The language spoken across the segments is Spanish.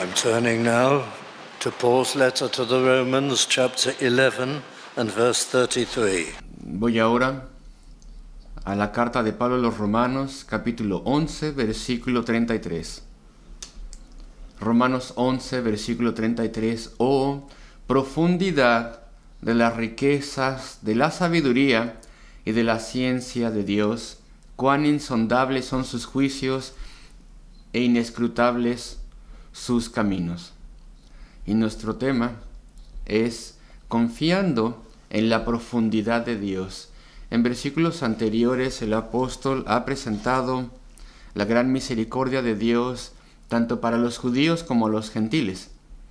I'm turning now to Paul's letter to the Romans, chapter 11 and verse 33. Voy ahora a la carta de Pablo a los Romanos, capítulo 11, versículo 33. Romanos 11, versículo 33. Oh, profundidad de las riquezas, de la sabiduría y de la ciencia de Dios, cuán insondables son sus juicios e inescrutables sus caminos. Y nuestro tema es confiando en la profundidad de Dios. En versículos anteriores el apóstol ha presentado la gran misericordia de Dios tanto para los judíos como los gentiles,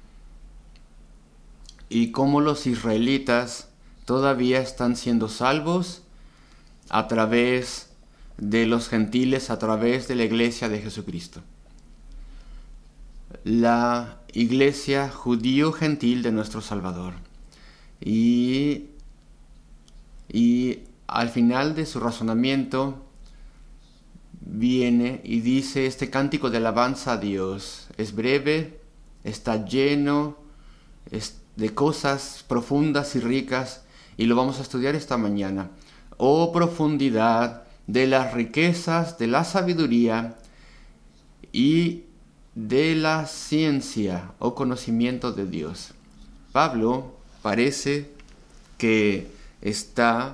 y cómo los israelitas todavía están siendo salvos a través de los gentiles, a través de la iglesia de Jesucristo. La iglesia judío-gentil de nuestro Salvador. Y al final de su razonamiento viene y dice este cántico de alabanza a Dios. Es breve, está lleno de cosas profundas y ricas, y lo vamos a estudiar esta mañana. Oh profundidad de las riquezas, de la sabiduría y de la ciencia o conocimiento de Dios. Pablo parece que está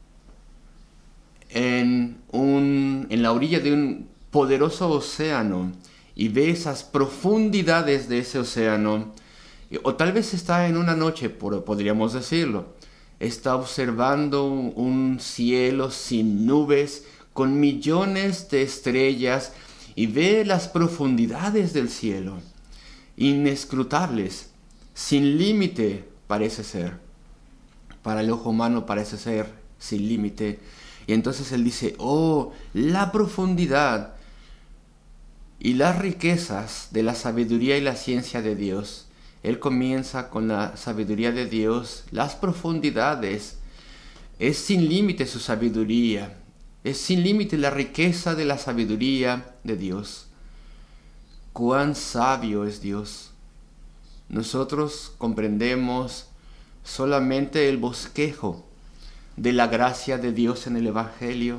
en la orilla de un poderoso océano y ve esas profundidades de ese océano, o tal vez está en una noche, podríamos decirlo, está observando un cielo sin nubes, con millones de estrellas, y ve las profundidades del cielo, inescrutables, sin límite parece ser. Para el ojo humano parece ser sin límite. Y entonces él dice, oh, la profundidad y las riquezas de la sabiduría y la ciencia de Dios. Él comienza con la sabiduría de Dios, las profundidades. Es sin límite su sabiduría. Es sin límite la riqueza de la sabiduría de Dios. Cuán sabio es Dios. Nosotros comprendemos solamente el bosquejo de la gracia de Dios en el Evangelio.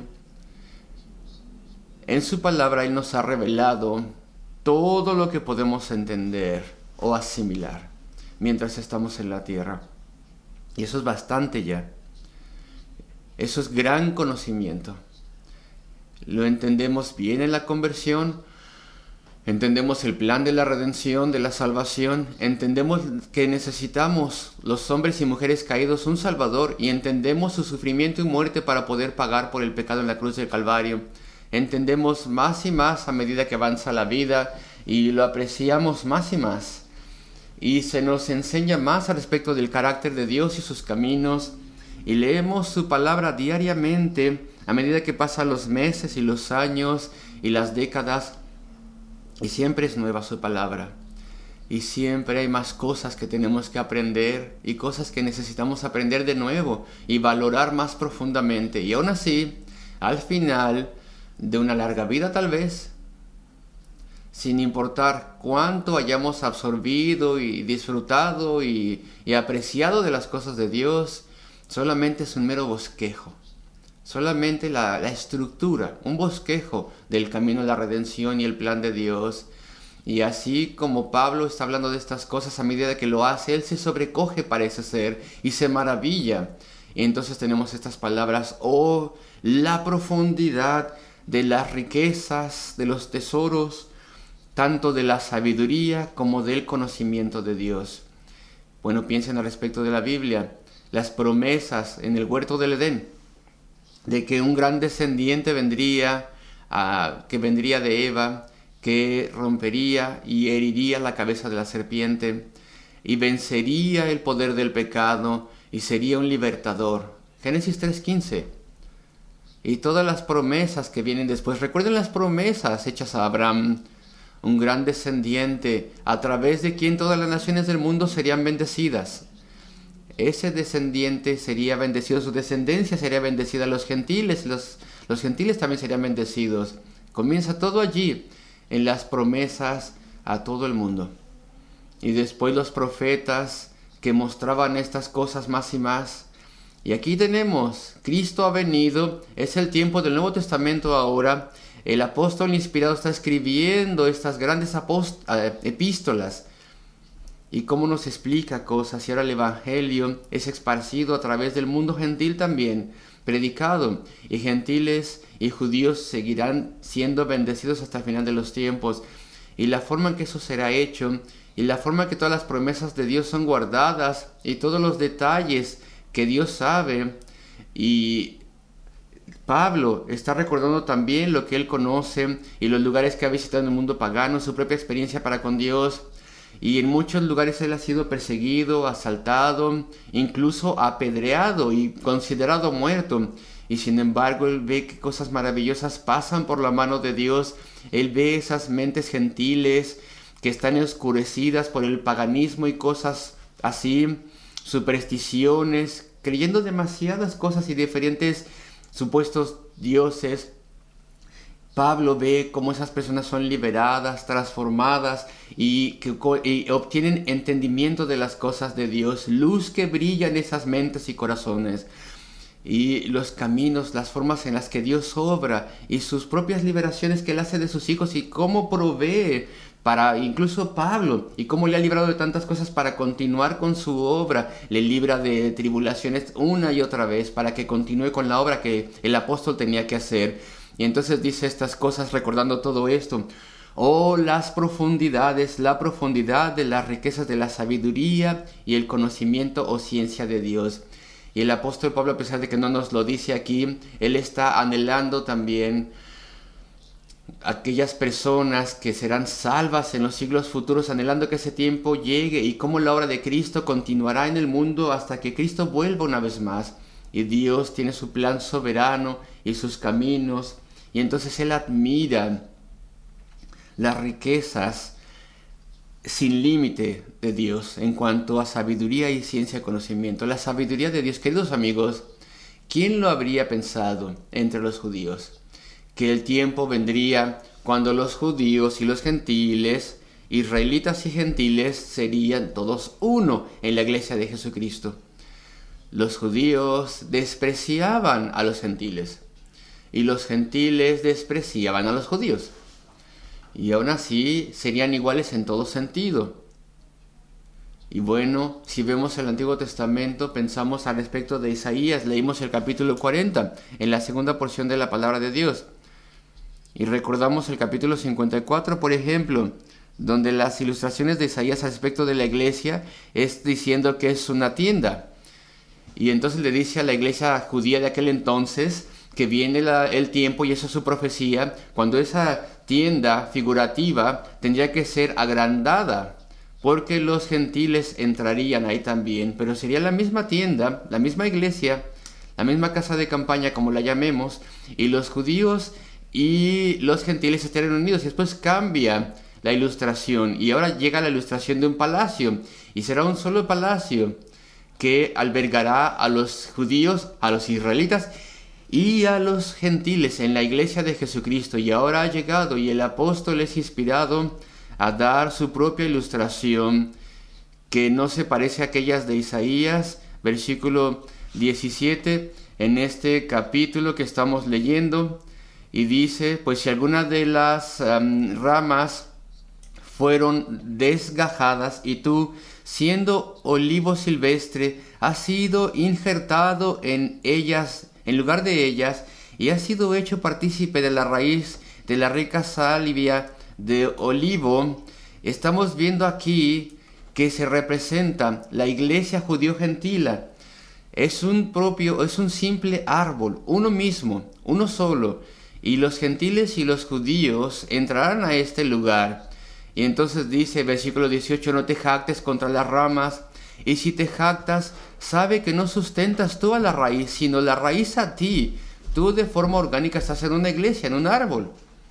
En su palabra Él nos ha revelado todo lo que podemos entender o asimilar mientras estamos en la tierra. Y eso es bastante ya. Eso es gran conocimiento. Lo entendemos bien en la conversión, entendemos el plan de la redención, de la salvación, entendemos que necesitamos, los hombres y mujeres caídos, un Salvador, y entendemos su sufrimiento y muerte para poder pagar por el pecado en la cruz del Calvario. Entendemos más y más a medida que avanza la vida y lo apreciamos más y más. Y se nos enseña más al respecto del carácter de Dios y sus caminos, y leemos su palabra diariamente a medida que pasan los meses y los años y las décadas, y siempre es nueva su palabra, y siempre hay más cosas que tenemos que aprender y cosas que necesitamos aprender de nuevo y valorar más profundamente. Y aún así, al final de una larga vida tal vez, sin importar cuánto hayamos absorbido y disfrutado y apreciado de las cosas de Dios, solamente es un mero bosquejo. Solamente la estructura, un bosquejo del camino de la redención y el plan de Dios. Y así como Pablo está hablando de estas cosas, a medida que lo hace, él se sobrecoge, parece ser, y se maravilla. Y entonces tenemos estas palabras, oh, la profundidad de las riquezas, de los tesoros, tanto de la sabiduría como del conocimiento de Dios. Bueno, piensen al respecto de la Biblia, las promesas en el huerto del Edén, de que un gran descendiente vendría, que vendría de Eva, que rompería y heriría la cabeza de la serpiente, y vencería el poder del pecado, y sería un libertador. Génesis 3:15. Y todas las promesas que vienen después. Recuerden las promesas hechas a Abraham, un gran descendiente, a través de quien todas las naciones del mundo serían bendecidas. Ese descendiente sería bendecido, su descendencia sería bendecida, los gentiles, los gentiles también serían bendecidos. Comienza todo allí, en las promesas a todo el mundo. y después los profetas que mostraban estas cosas más y más. Y aquí tenemos, Cristo ha venido, es el tiempo del Nuevo Testamento ahora. El apóstol inspirado está escribiendo estas grandes epístolas. Y cómo nos explica cosas. Y ahora el Evangelio es esparcido a través del mundo gentil también, predicado. Y gentiles y judíos seguirán siendo bendecidos hasta el final de los tiempos. Y la forma en que eso será hecho, y la forma en que todas las promesas de Dios son guardadas, y todos los detalles que Dios sabe. Y Pablo está recordando también lo que él conoce y los lugares que ha visitado en el mundo pagano, su propia experiencia para con Dios. Y en muchos lugares él ha sido perseguido, asaltado, incluso apedreado y considerado muerto. Y sin embargo él ve que cosas maravillosas pasan por la mano de Dios. Él ve esas mentes gentiles que están oscurecidas por el paganismo y cosas así, supersticiones, creyendo demasiadas cosas y diferentes supuestos dioses. Pablo ve cómo esas personas son liberadas, transformadas y obtienen entendimiento de las cosas de Dios, luz que brilla en esas mentes y corazones. Y los caminos, las formas en las que Dios obra y sus propias liberaciones que Él hace de sus hijos y cómo provee para incluso Pablo y cómo le ha librado de tantas cosas para continuar con su obra, le libra de tribulaciones una y otra vez para que continúe con la obra que el apóstol tenía que hacer. Y entonces dice estas cosas recordando todo esto. Oh, las profundidades, la profundidad de las riquezas de la sabiduría y el conocimiento o ciencia de Dios. Y el apóstol Pablo, a pesar de que no nos lo dice aquí, él está anhelando también aquellas personas que serán salvas en los siglos futuros, anhelando que ese tiempo llegue y cómo la obra de Cristo continuará en el mundo hasta que Cristo vuelva una vez más. Y Dios tiene su plan soberano y sus caminos, y entonces él admira las riquezas sin límite de Dios en cuanto a sabiduría y ciencia y conocimiento. La sabiduría de Dios, queridos amigos, ¿quién lo habría pensado entre los judíos? Que el tiempo vendría cuando los judíos y los gentiles, israelitas y gentiles, serían todos uno en la iglesia de Jesucristo. Los judíos despreciaban a los gentiles y los gentiles despreciaban a los judíos. Y aún así serían iguales en todo sentido. Y bueno, si vemos el Antiguo Testamento, pensamos al respecto de Isaías, leímos el capítulo 40, en la segunda porción de la palabra de Dios. Y recordamos el capítulo 54, por ejemplo, donde las ilustraciones de Isaías al respecto de la iglesia es diciendo que es una tienda. Y entonces le dice a la iglesia judía de aquel entonces que viene el tiempo, y esa es su profecía, cuando esa tienda figurativa tendría que ser agrandada, porque los gentiles entrarían ahí también, pero sería la misma tienda, la misma iglesia, la misma casa de campaña, como la llamemos, y los judíos y los gentiles estarían unidos. Y después cambia la ilustración, y ahora llega la ilustración de un palacio, y será un solo palacio que albergará a los judíos, a los israelitas y a los gentiles en la iglesia de Jesucristo. Y ahora ha llegado, y el apóstol es inspirado a dar su propia ilustración, que no se parece a aquellas de Isaías, versículo 17, en este capítulo que estamos leyendo, y dice: pues si alguna de las ramas fueron desgajadas, y tú, siendo olivo silvestre, has sido injertado en ellas, en lugar de ellas, y has sido hecho partícipe de la raíz de la rica salvia de olivo. Estamos viendo aquí que se representa la iglesia judío-gentila. Es un simple árbol, uno mismo, uno solo, y los gentiles y los judíos entrarán a este lugar. Y entonces dice, versículo 18, no te jactes contra las ramas, y si te jactas, sabe que no sustentas tú a la raíz, sino la raíz a ti. Tú de forma orgánica estás en una iglesia, en un árbol.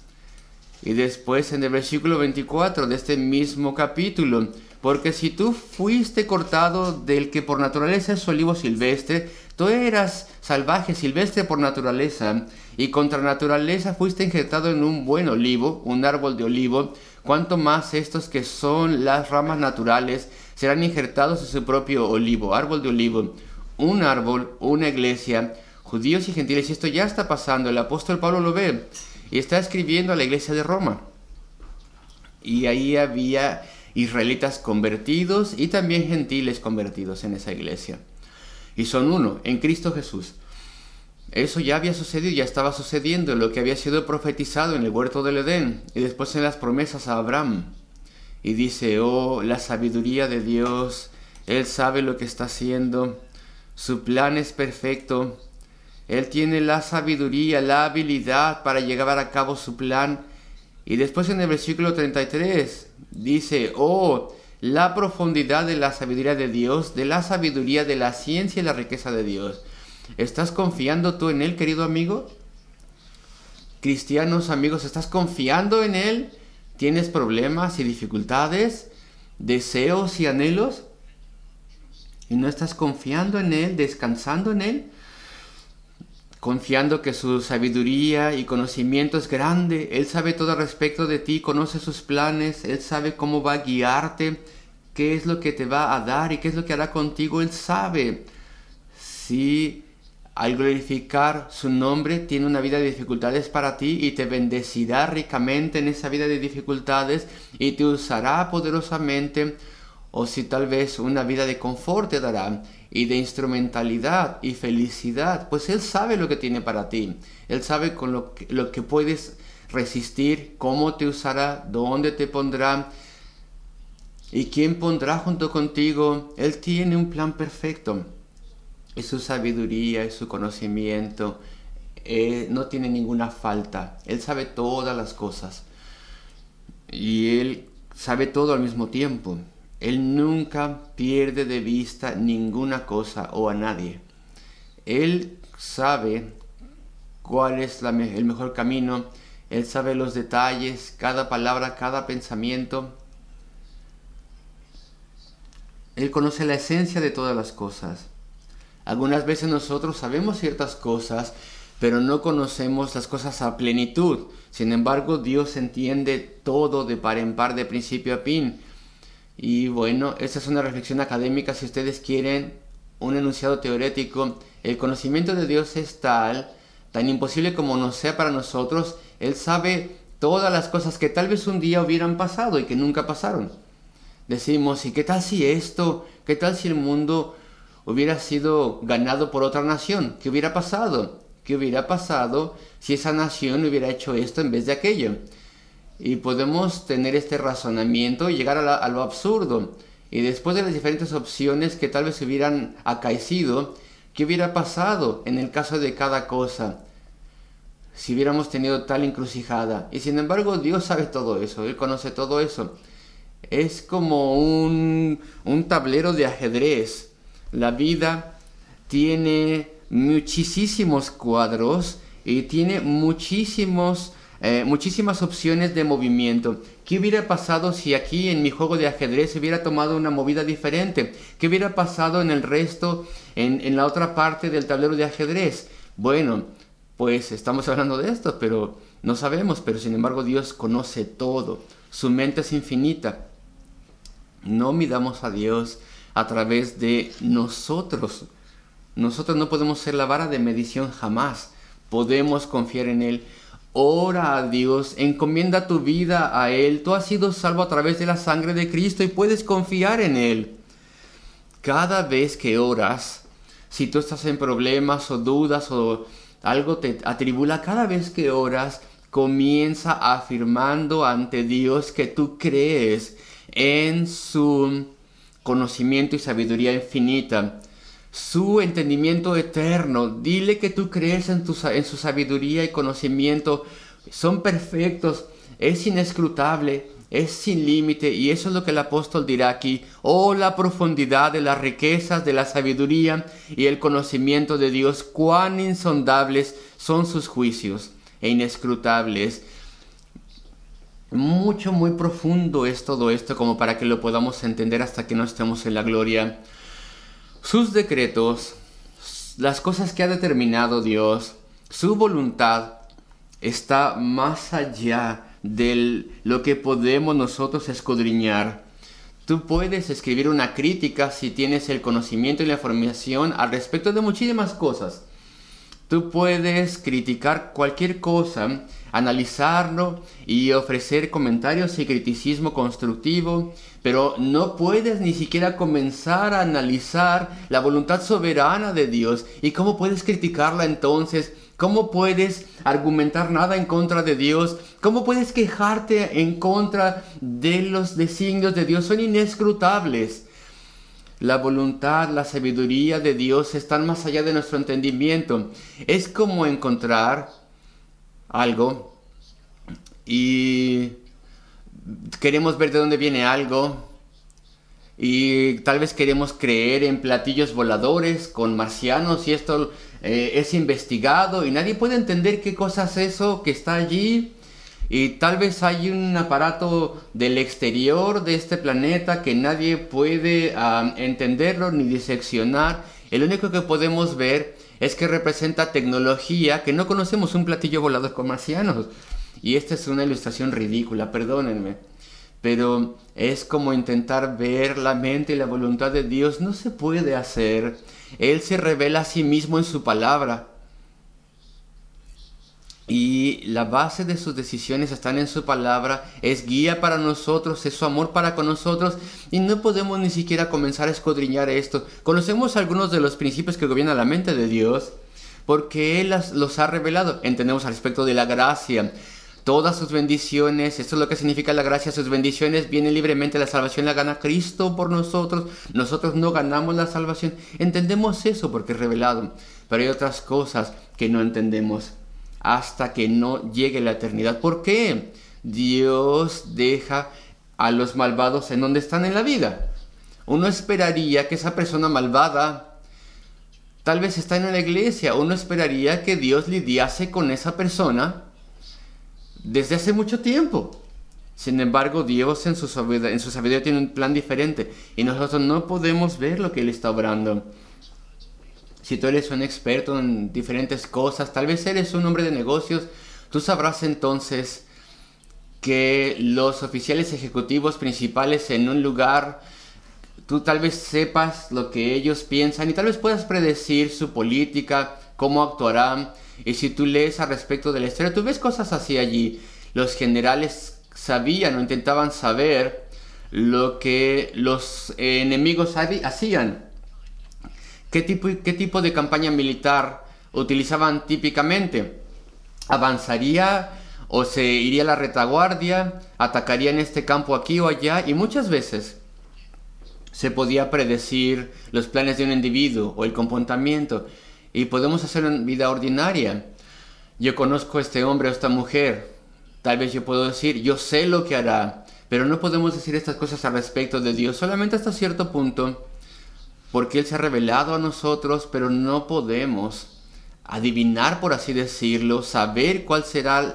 Y después en el versículo 24 de este mismo capítulo, porque si tú fuiste cortado del que por naturaleza es olivo silvestre, tú eras salvaje, silvestre por naturaleza, y contra naturaleza fuiste injertado en un buen olivo, un árbol de olivo, cuánto más estos que son las ramas naturales serán injertados en su propio olivo, árbol de olivo. Un árbol, una iglesia, judíos y gentiles, y esto ya está pasando. El apóstol Pablo lo ve y está escribiendo a la iglesia de Roma. Y ahí había israelitas convertidos y también gentiles convertidos en esa iglesia. Y son uno, en Cristo Jesús. Eso ya había sucedido, ya estaba sucediendo, lo que había sido profetizado en el huerto del Edén y después en las promesas a Abraham. Y dice, oh, la sabiduría de Dios, Él sabe lo que está haciendo, su plan es perfecto, Él tiene la sabiduría, la habilidad para llevar a cabo su plan. Y después en el versículo 33 dice, oh, la profundidad de la sabiduría de Dios, de la sabiduría de la ciencia y la riqueza de Dios. ¿Estás confiando tú en Él, querido amigo? Cristianos, amigos, ¿estás confiando en Él? ¿Tienes problemas y dificultades, deseos y anhelos? ¿Y no estás confiando en Él, descansando en Él? Confiando que su sabiduría y conocimiento es grande. Él sabe todo respecto de ti, conoce sus planes, Él sabe cómo va a guiarte, qué es lo que te va a dar y qué es lo que hará contigo. Él sabe. Si al glorificar su nombre tiene una vida de dificultades para ti y te bendecirá ricamente en esa vida de dificultades y te usará poderosamente, o si tal vez una vida de confort te dará y de instrumentalidad y felicidad, pues Él sabe lo que tiene para ti. Él sabe con lo que puedes resistir, cómo te usará, dónde te pondrá y quién pondrá junto contigo. Él tiene un plan perfecto. Y su sabiduría y su conocimiento no tiene ninguna falta. Él sabe todas las cosas. Y Él sabe todo al mismo tiempo. Él nunca pierde de vista ninguna cosa o a nadie. Él sabe cuál es el mejor camino. Él sabe los detalles, cada palabra, cada pensamiento. Él conoce la esencia de todas las cosas. Algunas veces nosotros sabemos ciertas cosas, pero no conocemos las cosas a plenitud. Sin embargo, Dios entiende todo de par en par, de principio a fin. Y bueno, esta es una reflexión académica. Si ustedes quieren un enunciado teorético, el conocimiento de Dios es tan imposible como nos sea para nosotros. Él sabe todas las cosas que tal vez un día hubieran pasado y que nunca pasaron. Decimos, ¿y qué tal si esto? ¿Qué tal si el mundo hubiera sido ganado por otra nación? ¿Qué hubiera pasado? ¿Qué hubiera pasado si esa nación hubiera hecho esto en vez de aquello? Y podemos tener este razonamiento y llegar a lo absurdo. Y después de las diferentes opciones que tal vez hubieran acaecido, ¿qué hubiera pasado en el caso de cada cosa? Si hubiéramos tenido tal encrucijada. Y sin embargo, Dios sabe todo eso, Él conoce todo eso. Es como un tablero de ajedrez. La vida tiene muchísimos cuadros y tiene muchísimas opciones de movimiento. ¿Qué hubiera pasado si aquí en mi juego de ajedrez hubiera tomado una movida diferente? ¿Qué hubiera pasado en el resto, en la otra parte del tablero de ajedrez? Bueno, pues estamos hablando de esto, pero no sabemos, pero sin embargo Dios conoce todo. Su mente es infinita. No midamos a Dios a través de nosotros. Nosotros no podemos ser la vara de medición jamás. Podemos confiar en Él. Ora a Dios, encomienda tu vida a Él. Tú has sido salvo a través de la sangre de Cristo y puedes confiar en Él. Cada vez que oras, si tú estás en problemas o dudas o algo te atribula, cada vez que oras, comienza afirmando ante Dios que tú crees en su conocimiento y sabiduría infinita, su entendimiento eterno. Dile que tú crees en su sabiduría y conocimiento. Son perfectos, es inescrutable, es sin límite, y eso es lo que el apóstol dirá aquí. Oh, la profundidad de las riquezas de la sabiduría y el conocimiento de Dios, cuán insondables son sus juicios e inescrutables. Muy profundo es todo esto como para que lo podamos entender hasta que no estemos en la gloria. Sus decretos, las cosas que ha determinado Dios, su voluntad está más allá de lo que podemos nosotros escudriñar. Tú puedes escribir una crítica si tienes el conocimiento y la información al respecto de muchísimas cosas. Tú puedes criticar cualquier cosa, analizarlo y ofrecer comentarios y criticismo constructivo, pero no puedes ni siquiera comenzar a analizar la voluntad soberana de Dios. ¿Y cómo puedes criticarla entonces? ¿Cómo puedes argumentar nada en contra de Dios? ¿Cómo puedes quejarte en contra de los designios de Dios? Son inescrutables. La voluntad, la sabiduría de Dios están más allá de nuestro entendimiento. Es como encontrar algo y queremos ver de dónde viene algo y tal vez queremos creer en platillos voladores con marcianos y esto es investigado y nadie puede entender qué cosa es eso que está allí. Y tal vez hay un aparato del exterior de este planeta que nadie puede entenderlo ni diseccionar. El único que podemos ver es que representa tecnología que no conocemos, un platillo volador con marcianos. Y esta es una ilustración ridícula, perdónenme. Pero es como intentar ver la mente y la voluntad de Dios. No se puede hacer. Él se revela a sí mismo en su palabra. Y la base de sus decisiones están en su palabra, es guía para nosotros, es su amor para con nosotros y no podemos ni siquiera comenzar a escudriñar esto. Conocemos algunos de los principios que gobiernan la mente de Dios porque Él los ha revelado. Entendemos al respecto de la gracia, todas sus bendiciones, esto es lo que significa la gracia, sus bendiciones vienen libremente, la salvación la gana Cristo por nosotros no ganamos la salvación. Entendemos eso porque es revelado, pero hay otras cosas que no entendemos hasta que no llegue la eternidad. ¿Por qué Dios deja a los malvados en donde están en la vida? Uno esperaría que esa persona malvada tal vez está en la iglesia. Uno esperaría que Dios lidiase con esa persona desde hace mucho tiempo. Sin embargo, Dios en su sabiduría tiene un plan diferente y nosotros no podemos ver lo que Él está obrando. Si tú eres un experto en diferentes cosas, tal vez eres un hombre de negocios, tú sabrás entonces que los oficiales ejecutivos principales en un lugar, tú tal vez sepas lo que ellos piensan y tal vez puedas predecir su política, cómo actuarán. Y si tú lees al respecto de la historia, tú ves cosas así allí. Los generales sabían o intentaban saber lo que los enemigos hacían. ¿Qué tipo de campaña militar utilizaban típicamente? ¿Avanzaría o se iría a la retaguardia? ¿Atacaría en este campo aquí o allá? Y muchas veces se podía predecir los planes de un individuo o el comportamiento. Y podemos hacerlo en vida ordinaria. Yo conozco a este hombre o esta mujer. Tal vez yo puedo decir, yo sé lo que hará. Pero no podemos decir estas cosas al respecto de Dios, solamente hasta cierto punto. Porque Él se ha revelado a nosotros, pero no podemos adivinar, por así decirlo, saber cuál será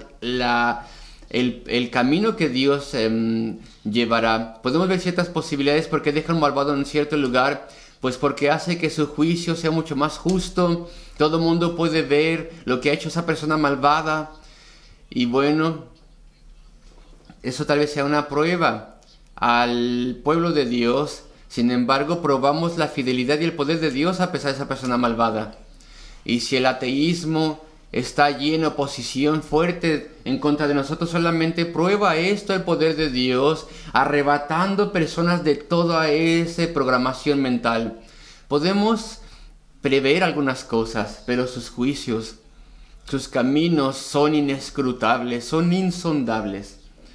el camino que Dios llevará. Podemos ver ciertas posibilidades porque deja un malvado en cierto lugar, pues porque hace que su juicio sea mucho más justo. Todo el mundo puede ver lo que ha hecho esa persona malvada. Y bueno, eso tal vez sea una prueba al pueblo de Dios. Sin embargo, probamos la fidelidad y el poder de Dios a pesar de esa persona malvada. Y si el ateísmo está allí en oposición fuerte en contra de nosotros, solamente prueba esto el poder de Dios, arrebatando personas de toda esa programación mental. Podemos prever algunas cosas, pero sus juicios, sus caminos son inescrutables, son insondables.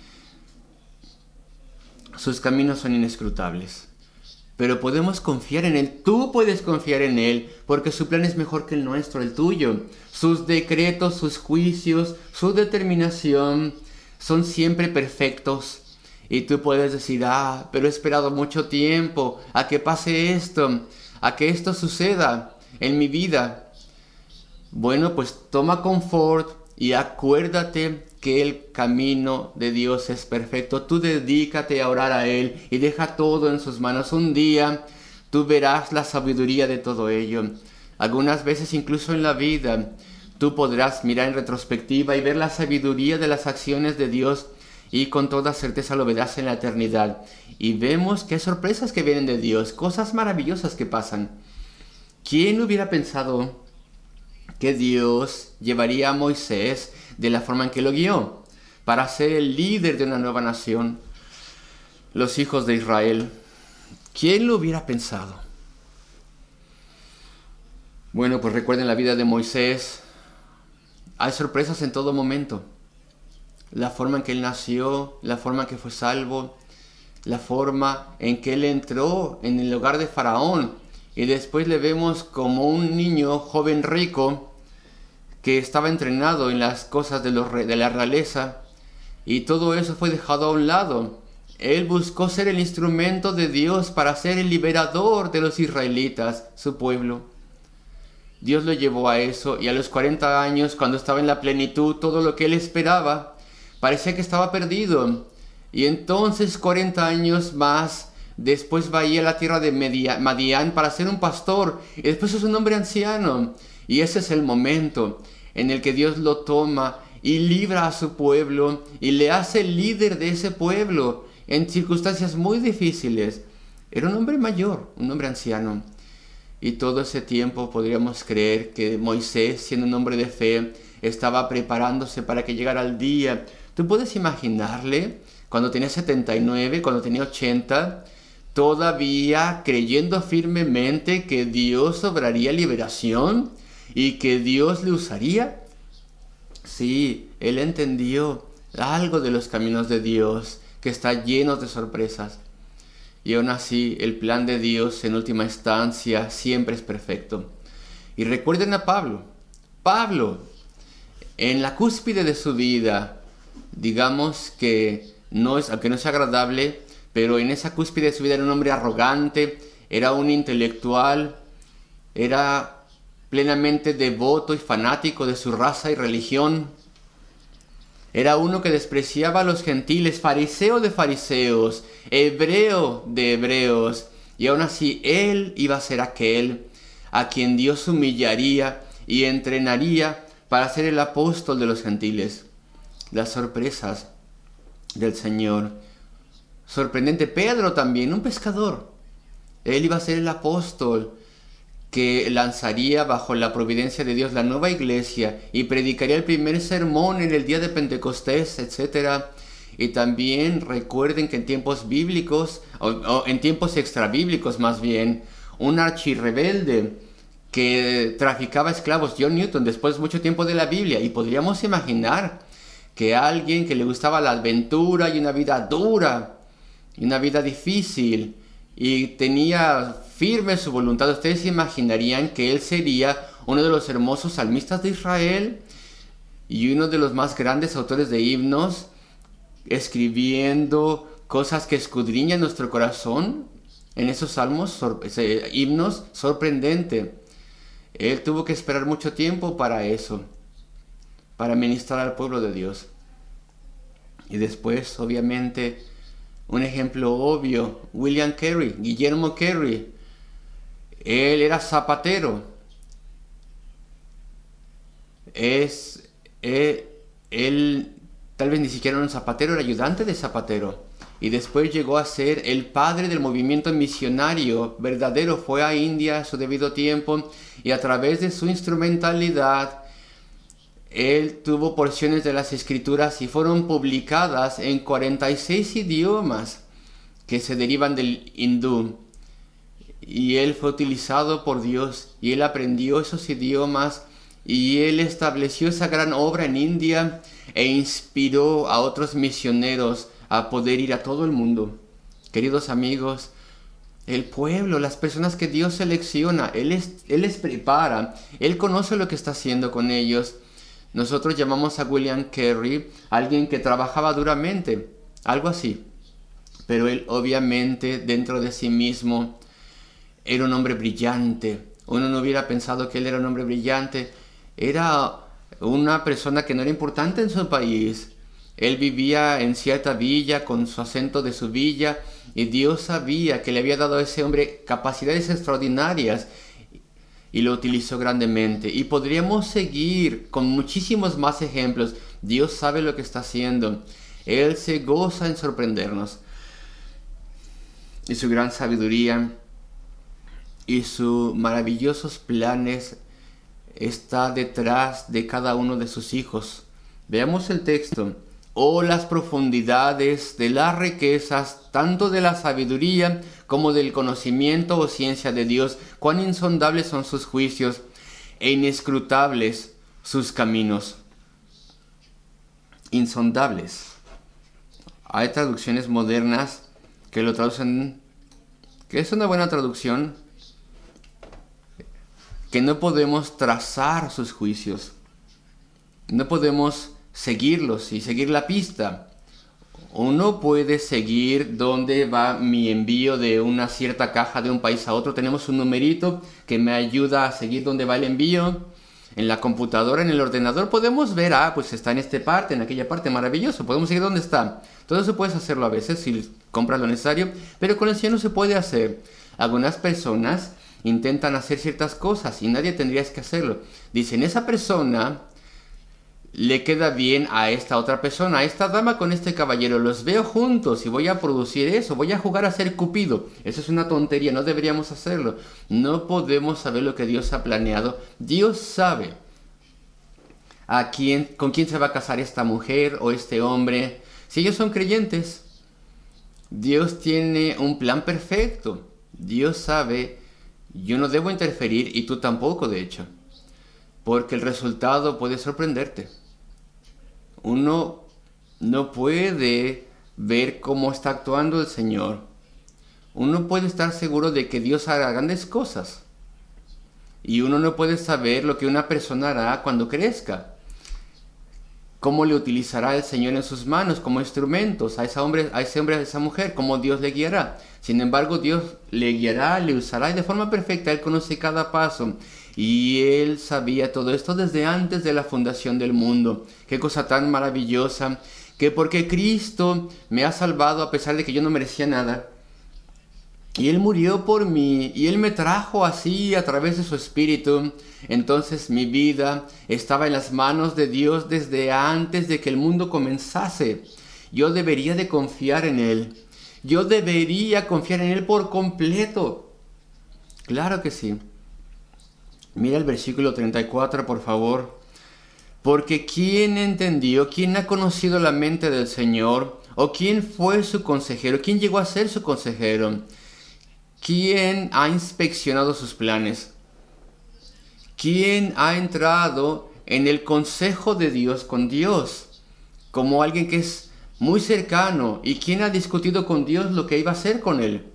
Sus caminos son inescrutables. Pero podemos confiar en Él. Tú puedes confiar en Él, porque su plan es mejor que el nuestro, el tuyo. Sus decretos, sus juicios, su determinación son siempre perfectos. Y tú puedes decir, pero he esperado mucho tiempo a que pase esto, a que esto suceda en mi vida. Bueno, pues toma confort y acuérdate que el camino de Dios es perfecto. Tú dedícate a orar a Él y deja todo en sus manos. Un día tú verás la sabiduría de todo ello. Algunas veces incluso en la vida tú podrás mirar en retrospectiva y ver la sabiduría de las acciones de Dios. y con toda certeza lo verás en la eternidad. Y vemos que hay sorpresas que vienen de Dios, cosas maravillosas que pasan. ¿Quién hubiera pensado que Dios llevaría a Moisés de la forma en que lo guió para ser el líder de una nueva nación, los hijos de Israel? ¿Quién lo hubiera pensado? Bueno, pues recuerden la vida de Moisés. Hay sorpresas en todo momento. La forma en que él nació, la forma en que fue salvo, la forma en que él entró en el hogar de Faraón y después le vemos como un niño joven rico que estaba entrenado en las cosas de la realeza, y todo eso fue dejado a un lado. Él buscó ser el instrumento de Dios para ser el liberador de los israelitas, su pueblo. Dios lo llevó a eso, y a los 40 años, cuando estaba en la plenitud, todo lo que él esperaba, parecía que estaba perdido. Y entonces 40 años más después va a ir a la tierra de Madián para ser un pastor, y después es un hombre anciano. Y ese es el momento en el que Dios lo toma y libra a su pueblo y le hace líder de ese pueblo en circunstancias muy difíciles. Era un hombre mayor, un hombre anciano. Y todo ese tiempo podríamos creer que Moisés, siendo un hombre de fe, estaba preparándose para que llegara el día. ¿Tú puedes imaginarle cuando tenía 79, cuando tenía 80, todavía creyendo firmemente que Dios obraría liberación y que Dios le usaría? Sí, él entendió algo de los caminos de Dios, que está lleno de sorpresas. Y aún así, el plan de Dios en última instancia siempre es perfecto. Y recuerden a Pablo. Pablo, en la cúspide de su vida, digamos que aunque no sea agradable, pero en esa cúspide de su vida era un hombre arrogante, era un intelectual, era plenamente devoto y fanático de su raza y religión. Era uno que despreciaba a los gentiles, fariseo de fariseos, hebreo de hebreos, y aún así él iba a ser aquel a quien Dios humillaría y entrenaría para ser el apóstol de los gentiles. Las sorpresas del Señor. Sorprendente. Pedro también, un pescador. Él iba a ser el apóstol que lanzaría bajo la providencia de Dios la nueva iglesia y predicaría el primer sermón en el día de Pentecostés, etc. Y también recuerden que en tiempos bíblicos, o en tiempos extrabíblicos más bien, un archirrebelde que traficaba esclavos, John Newton, después de mucho tiempo de la Biblia, y podríamos imaginar que alguien que le gustaba la aventura y una vida dura, y una vida difícil, y tenía firme su voluntad, ustedes imaginarían que él sería uno de los hermosos salmistas de Israel y uno de los más grandes autores de himnos, escribiendo cosas que escudriñan nuestro corazón en esos salmos, himnos. Sorprendente. Él tuvo que esperar mucho tiempo para eso, para ministrar al pueblo de Dios. Y después, obviamente, un ejemplo obvio, William Carey, Guillermo Carey. Él era zapatero. Él tal vez ni siquiera era un zapatero, era ayudante de zapatero. Y después llegó a ser el padre del movimiento misionario verdadero. Fue a India a su debido tiempo y a través de su instrumentalidad, él tuvo porciones de las escrituras y fueron publicadas en 46 idiomas que se derivan del hindú. Y él fue utilizado por Dios y él aprendió esos idiomas y él estableció esa gran obra en India e inspiró a otros misioneros a poder ir a todo el mundo. Queridos amigos, el pueblo, las personas que Dios selecciona, Él les prepara, Él conoce lo que está haciendo con ellos. Nosotros llamamos a William Carey alguien que trabajaba duramente, algo así. Pero él obviamente dentro de sí mismo era un hombre brillante. Uno no hubiera pensado que él era un hombre brillante. Era una persona que no era importante en su país. Él vivía en cierta villa con su acento de su villa y Dios sabía que le había dado a ese hombre capacidades extraordinarias y lo utilizó grandemente. Y podríamos seguir con muchísimos más ejemplos. Dios sabe lo que está haciendo. Él se goza en sorprendernos. Y su gran sabiduría y sus maravillosos planes está detrás de cada uno de sus hijos. Veamos el texto. Oh, las profundidades de las riquezas, tanto de la sabiduría como del conocimiento o ciencia de Dios, cuán insondables son sus juicios e inescrutables sus caminos. Insondables. Hay traducciones modernas que lo traducen, que es una buena traducción, que no podemos trazar sus juicios, no podemos seguirlos y seguir la pista. Uno puede seguir dónde va mi envío de una cierta caja de un país a otro. Tenemos un numerito que me ayuda a seguir dónde va el envío. En la computadora, en el ordenador, podemos ver, pues está en esta parte, en aquella parte, maravilloso. Podemos seguir dónde está. Todo eso puedes hacerlo a veces si compras lo necesario, pero con el Señor no se puede hacer. Algunas personas intentan hacer ciertas cosas y nadie tendría que hacerlo. Dicen, esa persona le queda bien a esta otra persona, a esta dama con este caballero, los veo juntos y voy a producir eso, voy a jugar a ser Cupido. Eso es una tontería, no deberíamos hacerlo. No podemos saber lo que Dios ha planeado. Dios sabe con quién se va a casar esta mujer o este hombre. Si ellos son creyentes, Dios tiene un plan perfecto. Dios sabe, yo no debo interferir y tú tampoco, de hecho, porque el resultado puede sorprenderte. Uno no puede ver cómo está actuando el Señor. Uno puede estar seguro de que Dios hará grandes cosas. Y uno no puede saber lo que una persona hará cuando crezca. Cómo le utilizará el Señor en sus manos como instrumentos a ese hombre, a esa mujer, cómo Dios le guiará. Sin embargo, Dios le guiará, le usará y de forma perfecta. Él conoce cada paso. Y Él sabía todo esto desde antes de la fundación del mundo. Qué cosa tan maravillosa, que porque Cristo me ha salvado a pesar de que yo no merecía nada, y Él murió por mí, y Él me trajo así a través de su Espíritu, entonces mi vida estaba en las manos de Dios desde antes de que el mundo comenzase. Yo debería de confiar en Él. Yo debería confiar en Él por completo. Claro que sí. Mira el versículo 34, por favor. Porque ¿quién entendió? ¿Quién ha conocido la mente del Señor? ¿O quién fue su consejero? ¿Quién llegó a ser su consejero? ¿Quién ha inspeccionado sus planes? ¿Quién ha entrado en el consejo de Dios con Dios? Como alguien que es muy cercano. ¿Y quién ha discutido con Dios lo que iba a hacer con Él?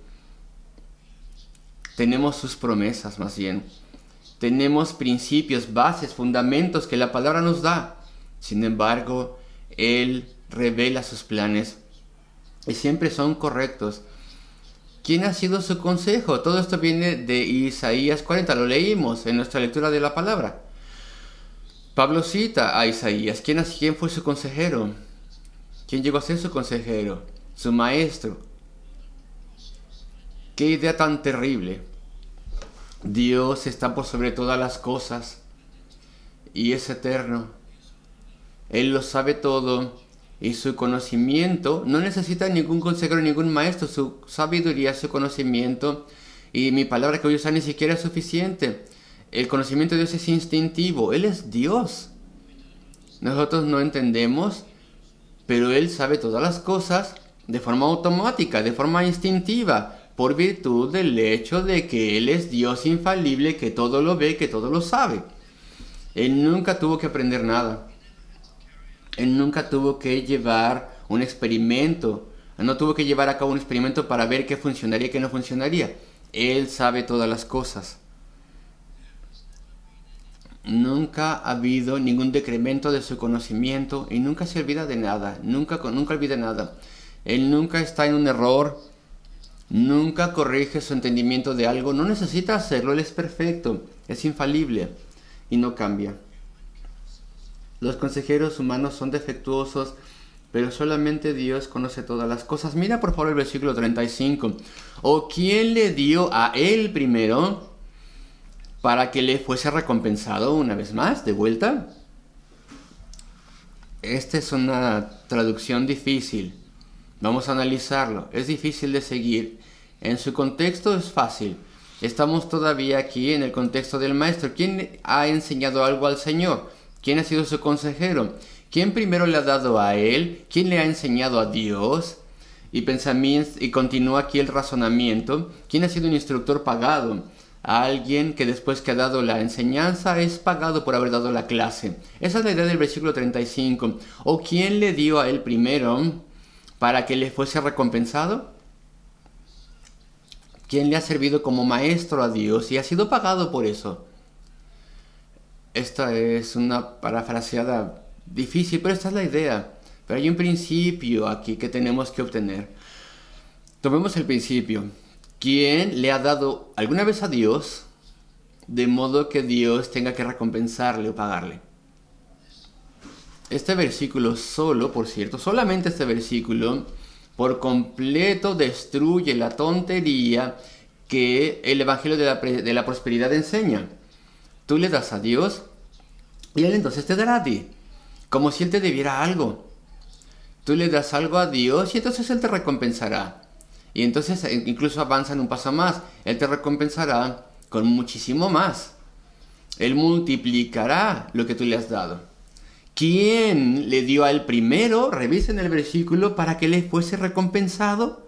Tenemos sus promesas, más bien. Tenemos principios, bases, fundamentos que la palabra nos da. Sin embargo, Él revela sus planes y siempre son correctos. ¿Quién ha sido su consejo? Todo esto viene de Isaías 40, lo leímos en nuestra lectura de la palabra. Pablo cita a Isaías. ¿Quién fue su consejero? ¿Quién llegó a ser su consejero? Su maestro. ¡Qué idea tan terrible! Dios está por sobre todas las cosas y es eterno. Él lo sabe todo y su conocimiento no necesita ningún consejero, ningún maestro. Su sabiduría, su conocimiento y mi palabra que hoy usa ni siquiera es suficiente. El conocimiento de Dios es instintivo. Él es Dios. Nosotros no entendemos, pero Él sabe todas las cosas de forma automática, de forma instintiva, por virtud del hecho de que Él es Dios infalible, que todo lo ve, que todo lo sabe. Él nunca tuvo que aprender nada. Él nunca tuvo que llevar un experimento. No tuvo que llevar a cabo un experimento para ver qué funcionaría y qué no funcionaría. Él sabe todas las cosas. Nunca ha habido ningún decremento de su conocimiento y nunca se olvida de nada. Nunca olvida nada. Él nunca está en un error. Nunca corrige su entendimiento de algo, no necesita hacerlo, Él es perfecto, es infalible y no cambia. Los consejeros humanos son defectuosos, pero solamente Dios conoce todas las cosas. Mira por favor el versículo 35. ¿O quién le dio a Él primero para que le fuese recompensado una vez más, de vuelta? Esta es una traducción difícil. Vamos a analizarlo. Es difícil de seguir. En su contexto es fácil. Estamos todavía aquí en el contexto del maestro. ¿Quién ha enseñado algo al Señor? ¿Quién ha sido su consejero? ¿Quién primero le ha dado a él? ¿Quién le ha enseñado a Dios? Y continúa aquí el razonamiento. ¿Quién ha sido un instructor pagado? Alguien que después que ha dado la enseñanza es pagado por haber dado la clase. Esa es la idea del versículo 35. ¿O quién le dio a él primero para que le fuese recompensado? ¿Quién le ha servido como maestro a Dios y ha sido pagado por eso? Esta es una parafraseada difícil, pero esta es la idea. Pero hay un principio aquí que tenemos que obtener. Tomemos el principio. ¿Quién le ha dado alguna vez a Dios de modo que Dios tenga que recompensarle o pagarle? Este versículo solamente este versículo, por completo destruye la tontería que el Evangelio de la prosperidad enseña. Tú le das a Dios y Él entonces te dará a ti, como si Él te debiera algo. Tú le das algo a Dios y entonces Él te recompensará. Y entonces incluso avanzan un paso más. Él te recompensará con muchísimo más. Él multiplicará lo que tú le has dado. ¿Quién le dio a él primero? Revisen el versículo para que le fuese recompensado.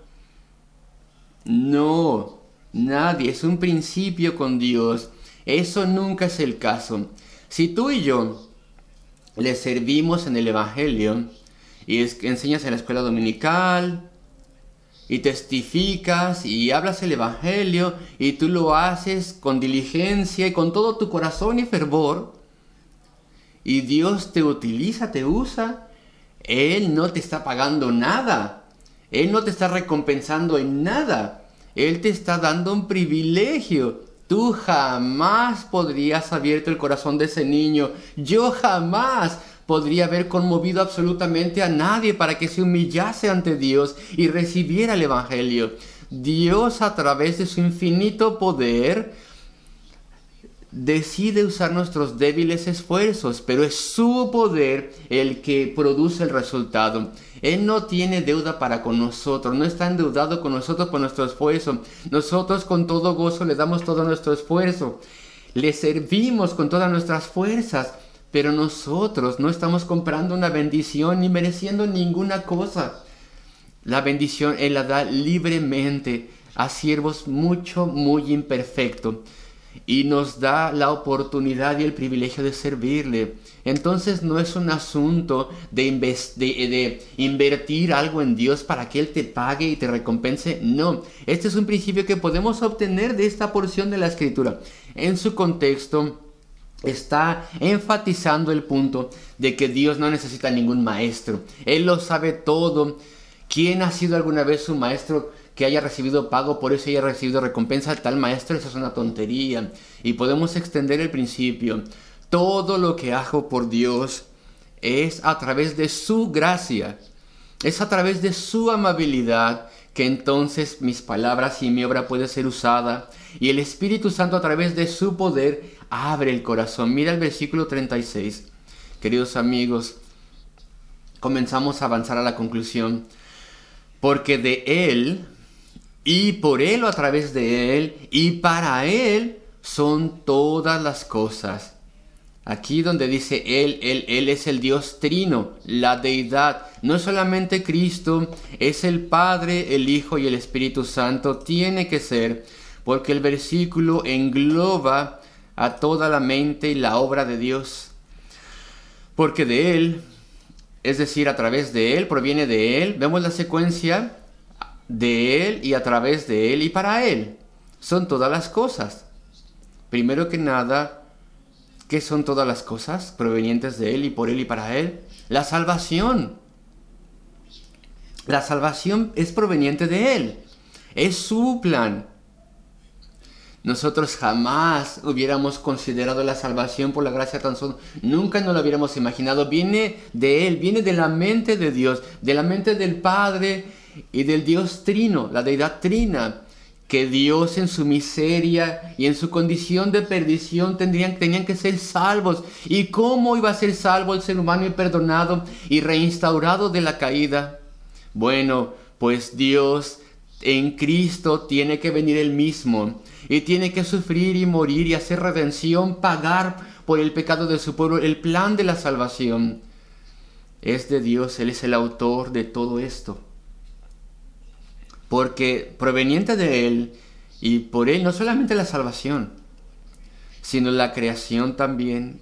No, nadie. Es un principio con Dios. Eso nunca es el caso. Si tú y yo le servimos en el Evangelio y enseñas en la escuela dominical y testificas y hablas el Evangelio y tú lo haces con diligencia y con todo tu corazón y fervor, y Dios te utiliza, te usa, Él no te está pagando nada, Él no te está recompensando en nada, Él te está dando un privilegio. Tú jamás podrías abierto el corazón de ese niño. Yo jamás podría haber conmovido absolutamente a nadie para que se humillase ante Dios y recibiera el Evangelio. Dios, a través de su infinito poder, decide usar nuestros débiles esfuerzos, pero es su poder el que produce el resultado. Él no tiene deuda para con nosotros, no está endeudado con nosotros por nuestro esfuerzo. Nosotros con todo gozo le damos todo nuestro esfuerzo, le servimos con todas nuestras fuerzas, pero nosotros no estamos comprando una bendición ni mereciendo ninguna cosa. La bendición Él la da libremente a siervos muy imperfectos, y nos da la oportunidad y el privilegio de servirle. Entonces no es un asunto de invertir algo en Dios para que Él te pague y te recompense. No, este es un principio que podemos obtener de esta porción de la Escritura. En su contexto está enfatizando el punto de que Dios no necesita ningún maestro. Él lo sabe todo. ¿Quién ha sido alguna vez su maestro que haya recibido pago, por eso haya recibido recompensa? Tal maestro, eso es una tontería. Y podemos extender el principio. Todo lo que hago por Dios es a través de su gracia, es a través de su amabilidad, que entonces mis palabras y mi obra puede ser usada, y el Espíritu Santo a través de su poder abre el corazón. Mira el versículo 36. Queridos amigos, comenzamos a avanzar a la conclusión. Porque de Él, y por Él o a través de Él, y para Él son todas las cosas. Aquí donde dice Él es el Dios trino, la deidad. No es solamente Cristo, es el Padre, el Hijo y el Espíritu Santo. Tiene que ser, porque el versículo engloba a toda la mente y la obra de Dios. Porque de Él, es decir, a través de Él, proviene de Él. Vemos la secuencia: de Él y a través de Él y para Él son todas las cosas. Primero que nada, ¿qué son todas las cosas provenientes de Él y por Él y para Él? La salvación. La salvación es proveniente de Él. Es su plan. Nosotros jamás hubiéramos considerado la salvación por la gracia tan solo. Nunca nos lo hubiéramos imaginado. Viene de Él, viene de la mente de Dios, de la mente del Padre y del Dios trino, la deidad trina, que Dios en su miseria y en su condición de perdición tenían que ser salvos. ¿Y cómo iba a ser salvo el ser humano y perdonado y reinstaurado de la caída? Bueno, pues Dios en Cristo tiene que venir Él mismo y tiene que sufrir y morir y hacer redención, pagar por el pecado de su pueblo. El plan de la salvación es de Dios, Él es el autor de todo esto. Porque proveniente de Él y por Él no solamente la salvación, sino la creación también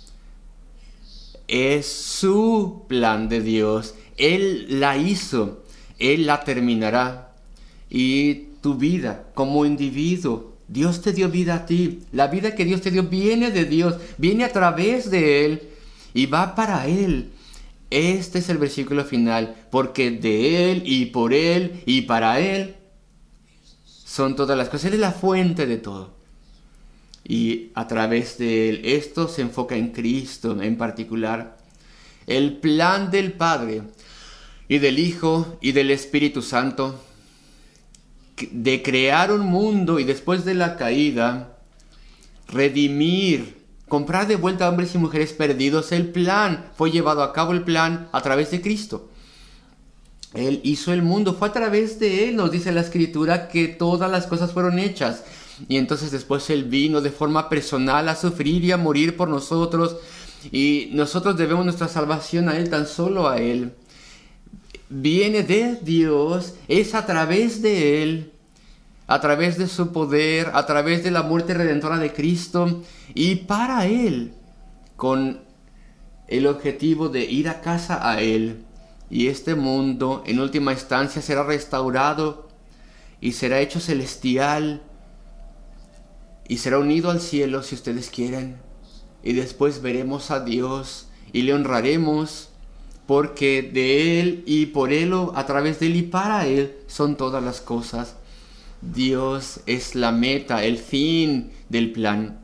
es su plan de Dios. Él la hizo, Él la terminará. Y tu vida como individuo, Dios te dio vida a ti. La vida que Dios te dio viene de Dios, viene a través de Él y va para Él. Este es el versículo final, porque de Él y por Él y para Él son todas las cosas. Él es la fuente de todo. Y a través de Él, esto se enfoca en Cristo en particular. El plan del Padre y del Hijo y del Espíritu Santo de crear un mundo y después de la caída, redimir, comprar de vuelta a hombres y mujeres perdidos. El plan fue llevado a cabo, el plan a través de Cristo. Él hizo el mundo, fue a través de Él, nos dice la Escritura, que todas las cosas fueron hechas. Y entonces después Él vino de forma personal a sufrir y a morir por nosotros. Y nosotros debemos nuestra salvación a Él, tan solo a Él. Viene de Dios, es a través de Él, a través de su poder, a través de la muerte redentora de Cristo y para Él, con el objetivo de ir a casa a Él. Y este mundo en última instancia será restaurado y será hecho celestial y será unido al cielo si ustedes quieren. Y después veremos a Dios y le honraremos, porque de Él y por Él, a través de Él y para Él son todas las cosas. Dios es la meta, el fin del plan.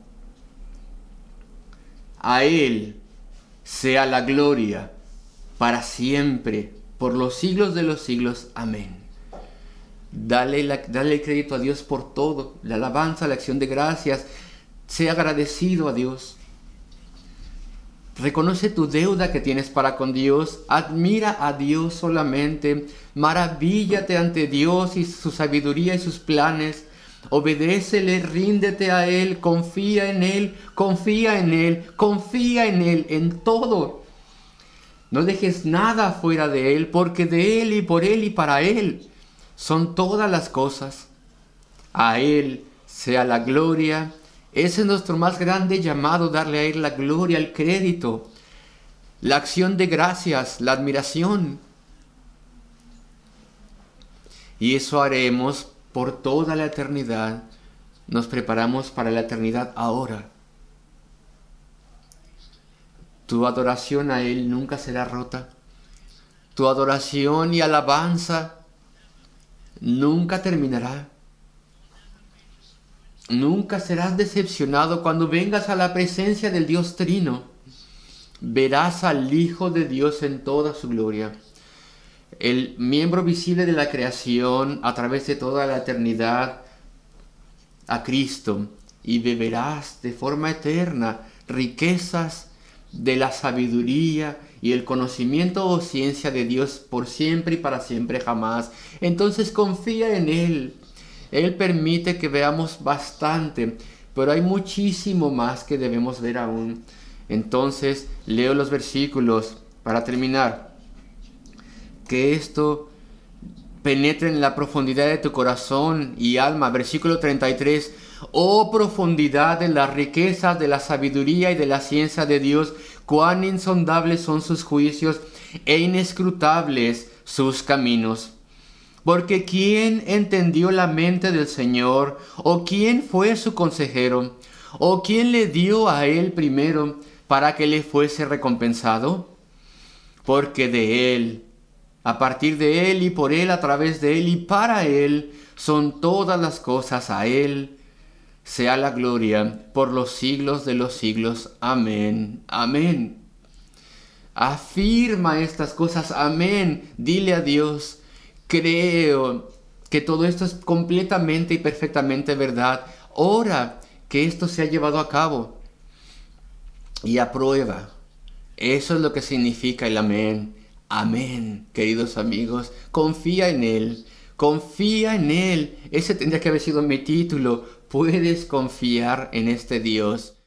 A Él sea la gloria para siempre, por los siglos de los siglos. Amén. Dale crédito a Dios por todo, la alabanza, la acción de gracias. Sea agradecido a Dios. Reconoce tu deuda que tienes para con Dios. Admira a Dios solamente. Maravíllate ante Dios y su sabiduría y sus planes. Obedécele, ríndete a Él, confía en Él, confía en Él, confía en Él, en todo. No dejes nada fuera de Él, porque de Él y por Él y para Él son todas las cosas. A Él sea la gloria. Ese es nuestro más grande llamado, darle a Él la gloria, el crédito, la acción de gracias, la admiración. Y eso haremos por toda la eternidad. Nos preparamos para la eternidad ahora. Tu adoración a Él nunca será rota. Tu adoración y alabanza nunca terminará. Nunca serás decepcionado cuando vengas a la presencia del Dios Trino. Verás al Hijo de Dios en toda su gloria, el miembro visible de la creación a través de toda la eternidad, a Cristo, y beberás de forma eterna riquezas de la sabiduría y el conocimiento o ciencia de Dios por siempre y para siempre jamás. Entonces confía en Él. Él permite que veamos bastante, pero hay muchísimo más que debemos ver aún. Entonces, leo los versículos para terminar. Que esto penetre en la profundidad de tu corazón y alma. Versículo 33. Oh profundidad de las riquezas, de la sabiduría y de la ciencia de Dios, cuán insondables son sus juicios e inescrutables sus caminos. Porque ¿quién entendió la mente del Señor? ¿O quién fue su consejero? ¿O quién le dio a Él primero para que le fuese recompensado? Porque de Él, a partir de Él y por Él, a través de Él y para Él, son todas las cosas. A Él sea la gloria por los siglos de los siglos. Amén. Amén. Afirma estas cosas. Amén. Dile a Dios: creo que todo esto es completamente y perfectamente verdad. Ora que esto se ha llevado a cabo y aprueba. Eso es lo que significa el amén. Amén, queridos amigos. Confía en Él. Confía en Él. Ese tendría que haber sido mi título. Puedes confiar en este Dios.